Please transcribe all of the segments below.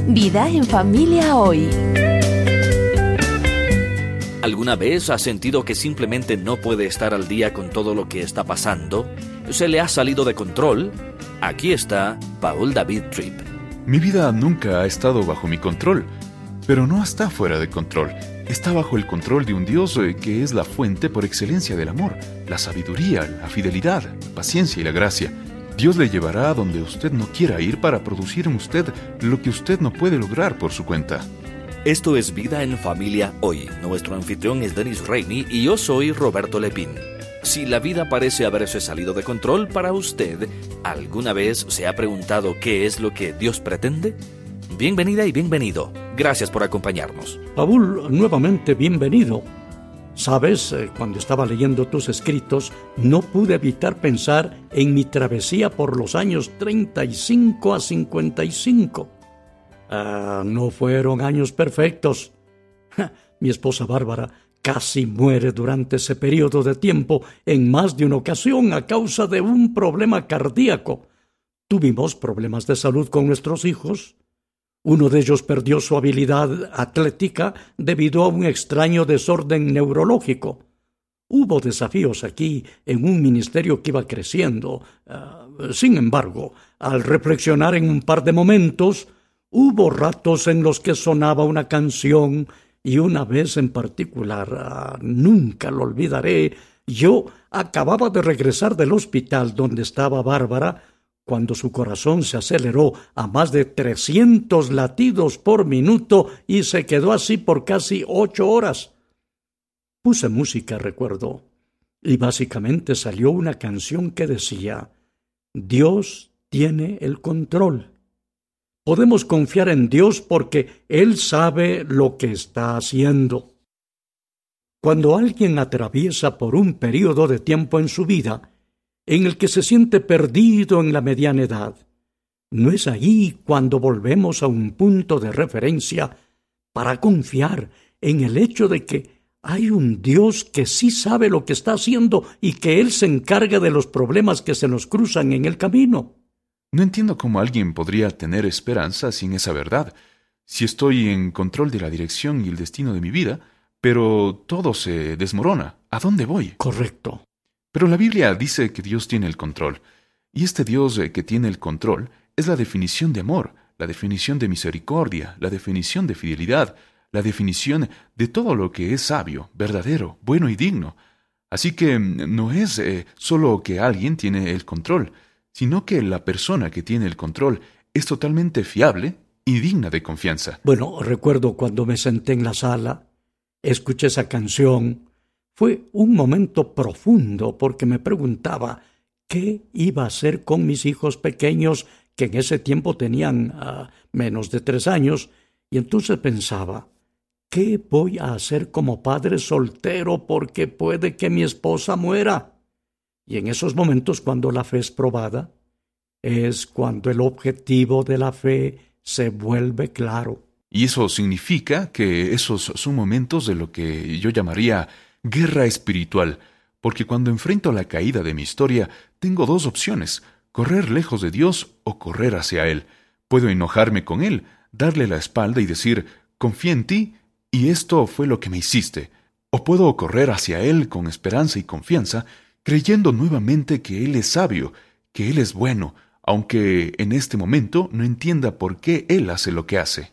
Vida en familia hoy. ¿Alguna vez ha sentido que simplemente no puede estar al día con todo lo que está pasando? ¿Se le ha salido de control? Aquí está Paul David Tripp. Mi vida nunca ha estado bajo mi control, pero no está fuera de control. Está bajo el control de un Dios que es la fuente por excelencia del amor, la sabiduría, la fidelidad, la paciencia y la gracia. Dios le llevará a donde usted no quiera ir para producir en usted lo que usted no puede lograr por su cuenta. Esto es Vida en Familia Hoy. Nuestro anfitrión es Denis Rainey y yo soy Roberto Lepín. Si la vida parece haberse salido de control para usted, ¿alguna vez se ha preguntado qué es lo que Dios pretende? Bienvenida y bienvenido. Gracias por acompañarnos. Paul, nuevamente bienvenido. Sabes, cuando estaba leyendo tus escritos, no pude evitar pensar en mi travesía por los años 35 a 55. No fueron años perfectos. Mi esposa Bárbara casi muere durante ese periodo de tiempo en más de una ocasión a causa de un problema cardíaco. Tuvimos problemas de salud con nuestros hijos. Uno de ellos perdió su habilidad atlética debido a un extraño desorden neurológico. Hubo desafíos aquí en un ministerio que iba creciendo. Sin embargo, al reflexionar en un par de momentos, hubo ratos en los que sonaba una canción y una vez en particular, nunca lo olvidaré, yo acababa de regresar del hospital donde estaba Bárbara cuando su corazón se aceleró a más de 300 latidos por minuto y se quedó así por casi 8 horas. Puse música, recuerdo, y básicamente salió una canción que decía: Dios tiene el control. Podemos confiar en Dios porque Él sabe lo que está haciendo. Cuando alguien atraviesa por un periodo de tiempo en su vida en el que se siente perdido en la mediana edad, ¿no es ahí cuando volvemos a un punto de referencia para confiar en el hecho de que hay un Dios que sí sabe lo que está haciendo y que Él se encarga de los problemas que se nos cruzan en el camino? No entiendo cómo alguien podría tener esperanza sin esa verdad. Si estoy en control de la dirección y el destino de mi vida, pero todo se desmorona, ¿a dónde voy? Correcto. Pero la Biblia dice que Dios tiene el control, y este Dios que tiene el control es la definición de amor, la definición de misericordia, la definición de fidelidad, la definición de todo lo que es sabio, verdadero, bueno y digno. Así que no es solo que alguien tiene el control, sino que la persona que tiene el control es totalmente fiable y digna de confianza. Bueno, recuerdo cuando me senté en la sala, escuché esa canción. Fue un momento profundo porque me preguntaba qué iba a hacer con mis hijos pequeños que en ese tiempo tenían menos de 3 años, y entonces pensaba, ¿qué voy a hacer como padre soltero porque puede que mi esposa muera? Y en esos momentos, cuando la fe es probada, es cuando el objetivo de la fe se vuelve claro. Y eso significa que esos son momentos de lo que yo llamaría guerra espiritual, porque cuando enfrento la caída de mi historia, tengo 2 opciones: correr lejos de Dios o correr hacia Él. Puedo enojarme con Él, darle la espalda y decir, confía en ti, y esto fue lo que me hiciste. O puedo correr hacia Él con esperanza y confianza, creyendo nuevamente que Él es sabio, que Él es bueno, aunque en este momento no entienda por qué Él hace lo que hace.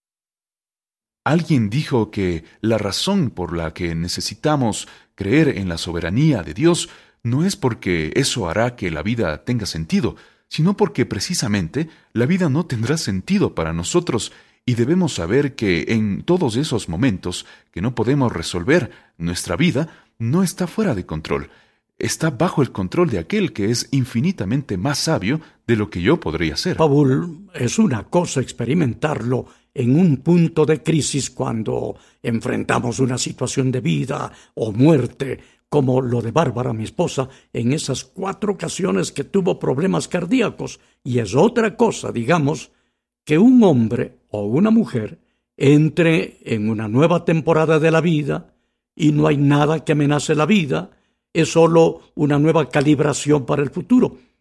Alguien dijo que la razón por la que necesitamos creer en la soberanía de Dios no es porque eso hará que la vida tenga sentido, sino porque precisamente la vida no tendrá sentido para nosotros y debemos saber que en todos esos momentos que no podemos resolver, nuestra vida no está fuera de control. Está bajo el control de aquel que es infinitamente más sabio de lo que yo podría ser. Paul, es una cosa experimentarlo en un punto de crisis cuando enfrentamos una situación de vida o muerte, como lo de Bárbara, mi esposa, en esas 4 ocasiones que tuvo problemas cardíacos. Y es otra cosa, digamos, que un hombre o una mujer entre en una nueva temporada de la vida y no hay nada que amenace la vida, es solo una nueva calibración para el futuro.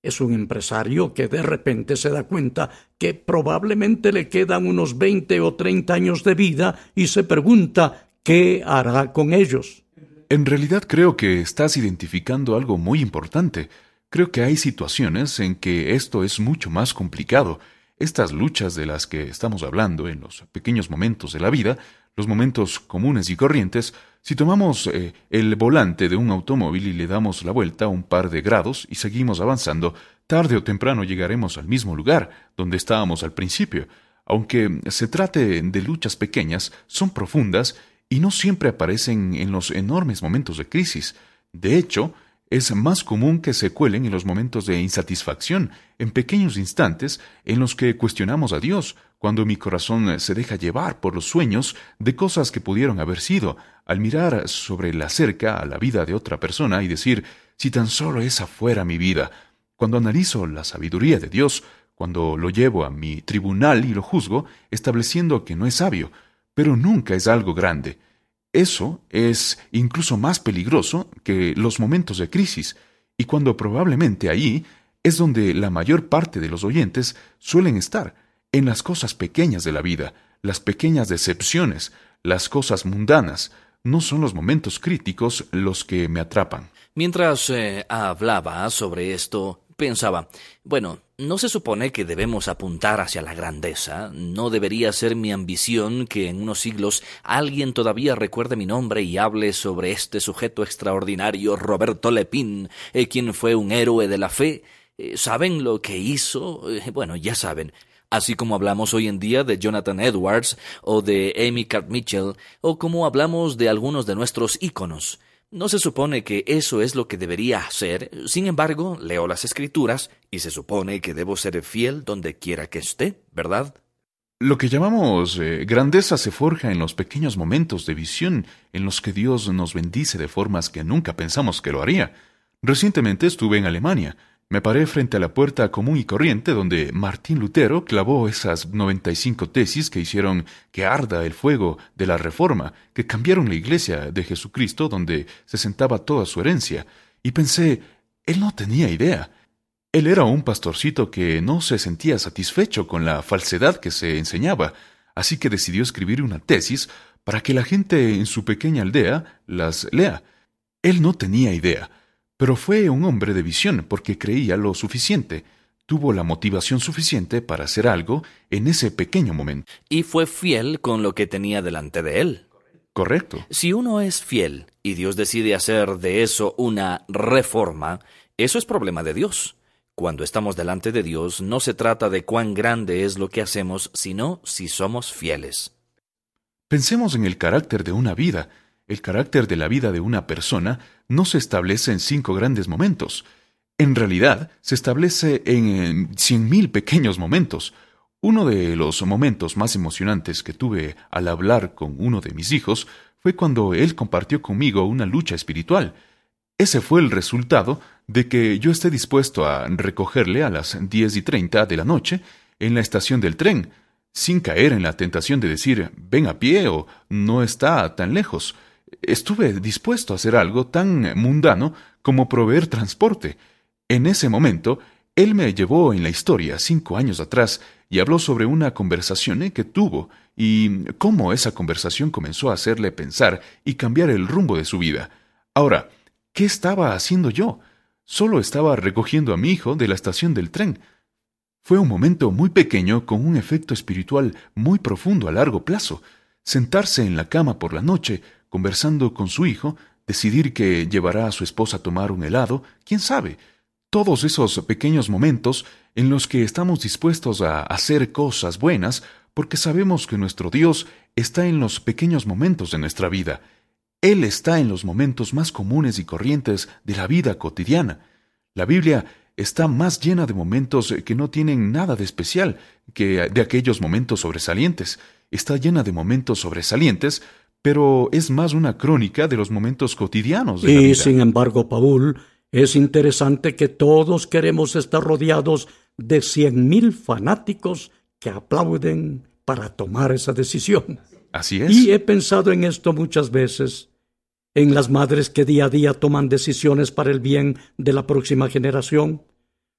Es un empresario que de repente se da cuenta que probablemente le quedan unos 20 o 30 años de vida y se pregunta qué hará con ellos. En realidad creo que estás identificando algo muy importante. Creo que hay situaciones en que esto es mucho más complicado. Estas luchas de las que estamos hablando en los pequeños momentos de la vida, los momentos comunes y corrientes, si tomamos el volante de un automóvil y le damos la vuelta un par de grados y seguimos avanzando, tarde o temprano llegaremos al mismo lugar donde estábamos al principio. Aunque se trate de luchas pequeñas, son profundas y no siempre aparecen en los enormes momentos de crisis. De hecho, es más común que se cuelen en los momentos de insatisfacción, en pequeños instantes en los que cuestionamos a Dios, cuando mi corazón se deja llevar por los sueños de cosas que pudieron haber sido, al mirar sobre la cerca a la vida de otra persona y decir, si tan solo esa fuera mi vida. Cuando analizo la sabiduría de Dios, cuando lo llevo a mi tribunal y lo juzgo, estableciendo que no es sabio, pero nunca es algo grande. Eso es incluso más peligroso que los momentos de crisis, y cuando probablemente allí es donde la mayor parte de los oyentes suelen estar, en las cosas pequeñas de la vida, las pequeñas decepciones, las cosas mundanas. No son los momentos críticos los que me atrapan. Mientras hablaba sobre esto, pensaba, bueno, ¿no se supone que debemos apuntar hacia la grandeza? ¿No debería ser mi ambición que en unos siglos alguien todavía recuerde mi nombre y hable sobre este sujeto extraordinario, Roberto Lepin, quien fue un héroe de la fe? ¿Saben lo que hizo? Bueno, ya saben. Así como hablamos hoy en día de Jonathan Edwards o de Amy Carmichael, o como hablamos de algunos de nuestros íconos. No se supone que eso es lo que debería hacer. Sin embargo, leo las Escrituras y se supone que debo ser fiel donde quiera que esté, ¿verdad? Lo que llamamos grandeza se forja en los pequeños momentos de visión en los que Dios nos bendice de formas que nunca pensamos que lo haría. Recientemente estuve en Alemania. Me paré frente a la puerta común y corriente donde Martín Lutero clavó esas 95 tesis que hicieron que arda el fuego de la Reforma, que cambiaron la Iglesia de Jesucristo donde se sentaba toda su herencia. Y pensé, él no tenía idea. Él era un pastorcito que no se sentía satisfecho con la falsedad que se enseñaba, así que decidió escribir una tesis para que la gente en su pequeña aldea las lea. Él no tenía idea. Pero fue un hombre de visión porque creía lo suficiente. Tuvo la motivación suficiente para hacer algo en ese pequeño momento. Y fue fiel con lo que tenía delante de él. Correcto. Si uno es fiel y Dios decide hacer de eso una reforma, eso es problema de Dios. Cuando estamos delante de Dios, no se trata de cuán grande es lo que hacemos, sino si somos fieles. Pensemos en el carácter de una vida. El carácter de la vida de una persona no se establece en 5 grandes momentos. En realidad, se establece en 100,000 pequeños momentos. Uno de los momentos más emocionantes que tuve al hablar con uno de mis hijos fue cuando él compartió conmigo una lucha espiritual. Ese fue el resultado de que yo esté dispuesto a recogerle a las 10:30 de la noche en la estación del tren, sin caer en la tentación de decir, ven a pie o no está tan lejos. Estuve dispuesto a hacer algo tan mundano como proveer transporte. En ese momento, él me llevó en la historia 5 años atrás y habló sobre una conversación que tuvo y cómo esa conversación comenzó a hacerle pensar y cambiar el rumbo de su vida. Ahora, ¿qué estaba haciendo yo? Solo estaba recogiendo a mi hijo de la estación del tren. Fue un momento muy pequeño con un efecto espiritual muy profundo a largo plazo. Sentarse en la cama por la noche, conversando con su hijo, decidir que llevará a su esposa a tomar un helado, quién sabe. Todos esos pequeños momentos en los que estamos dispuestos a hacer cosas buenas porque sabemos que nuestro Dios está en los pequeños momentos de nuestra vida. Él está en los momentos más comunes y corrientes de la vida cotidiana. La Biblia está más llena de momentos que no tienen nada de especial que de aquellos momentos sobresalientes. Está llena de momentos sobresalientes, pero es más una crónica de los momentos cotidianos de la vida. Y sin embargo, Paul, es interesante que todos queremos estar rodeados de 100,000 fanáticos que aplauden para tomar esa decisión. Así es. Y he pensado en esto muchas veces, en las madres que día a día toman decisiones para el bien de la próxima generación.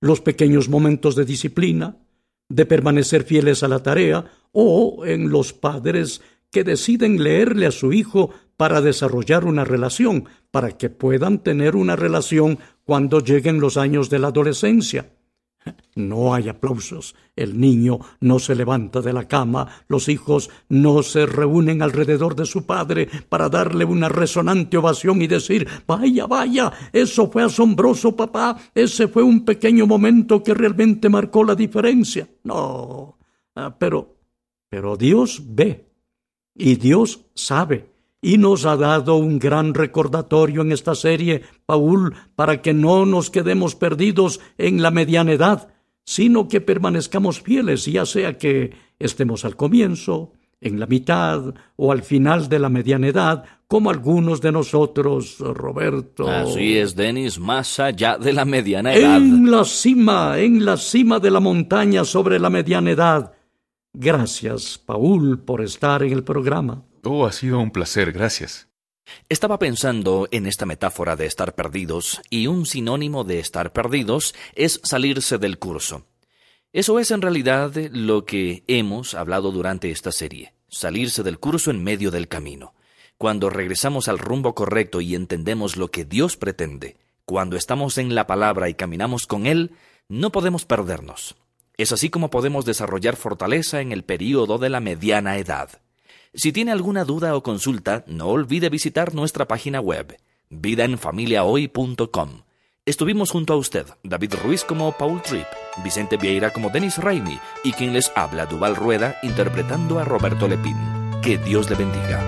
los pequeños momentos de disciplina, de permanecer fieles a la tarea, o en los padres que deciden leerle a su hijo para desarrollar una relación, para que puedan tener una relación cuando lleguen los años de la adolescencia. No hay aplausos, el niño no se levanta de la cama, los hijos no se reúnen alrededor de su padre para darle una resonante ovación y decir: vaya, vaya, eso fue asombroso, papá, ese fue un pequeño momento que realmente marcó la diferencia. No, pero Dios ve y Dios sabe. Y nos ha dado un gran recordatorio en esta serie, Paul, para que no nos quedemos perdidos en la mediana edad, sino que permanezcamos fieles, ya sea que estemos al comienzo, en la mitad o al final de la mediana edad, como algunos de nosotros, Roberto. Así es, Denis, más allá de la mediana edad. En la cima de la montaña sobre la mediana edad. Gracias, Paul, por estar en el programa. Oh, ha sido un placer, gracias. Estaba pensando en esta metáfora de estar perdidos, y un sinónimo de estar perdidos es salirse del curso. Eso es en realidad lo que hemos hablado durante esta serie, salirse del curso en medio del camino. Cuando regresamos al rumbo correcto y entendemos lo que Dios pretende, cuando estamos en la palabra y caminamos con Él, no podemos perdernos. Es así como podemos desarrollar fortaleza en el período de la mediana edad. Si tiene alguna duda o consulta, no olvide visitar nuestra página web, vidaenfamiliahoy.com. Estuvimos junto a usted, David Ruiz como Paul Tripp, Vicente Vieira como Denis Raimi y quien les habla, Duval Rueda, interpretando a Roberto Lepín. Que Dios le bendiga.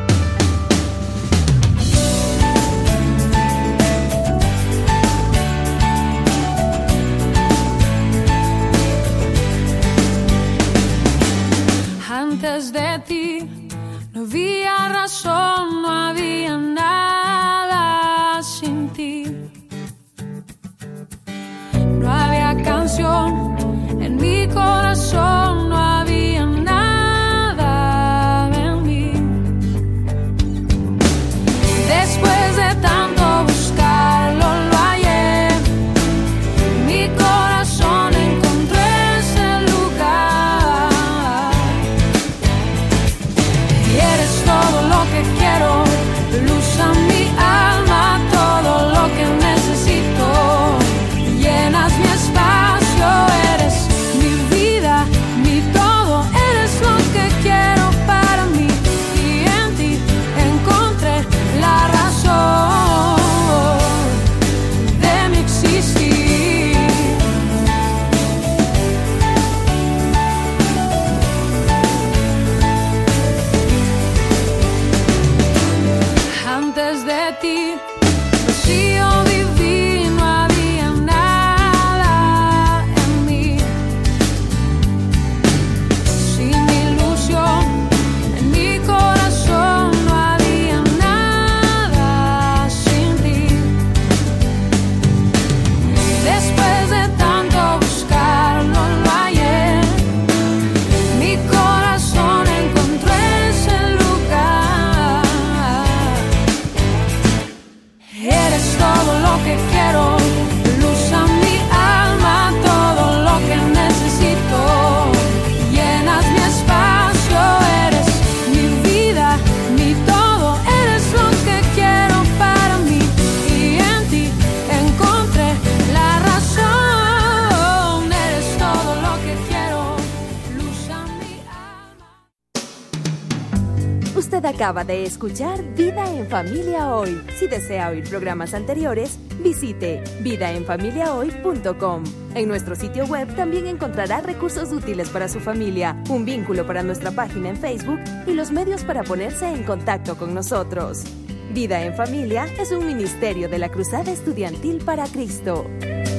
Antes de ti no había razón, no había nada sin ti. No había canción en mi corazón, no había nada en mí. Después de tanto buscarlo, lo hallé. Mi corazón encontró ese lugar. Y eres todo lo que quiero, luz a mi alma, todo lo que necesito. Llenas mi espacio, eres mi vida, mi todo, eres lo que quiero para mí. Y en ti encontré la razón de mi existir. Antes de ti, vacío viví, no había nada en mí. Sin ilusión, en mi corazón no había nada sin ti. Después de tanto buscarlo, lo hallé. Mi corazón encontró ese lugar. Eres todo lo que quiero, luz a mi alma, todo lo que necesito. Llenas mi espacio, eres mi vida, mi todo, eres lo que quiero para mí. Y en ti encontré la razón, eres todo lo que quiero, luz a mi alma. Usted acaba de escuchar Vida en Familia Hoy. Si desea oír programas anteriores, visite vidaenfamiliahoy.com. En nuestro sitio web también encontrará recursos útiles para su familia, un vínculo para nuestra página en Facebook y los medios para ponerse en contacto con nosotros. Vida en Familia es un ministerio de la Cruzada Estudiantil para Cristo.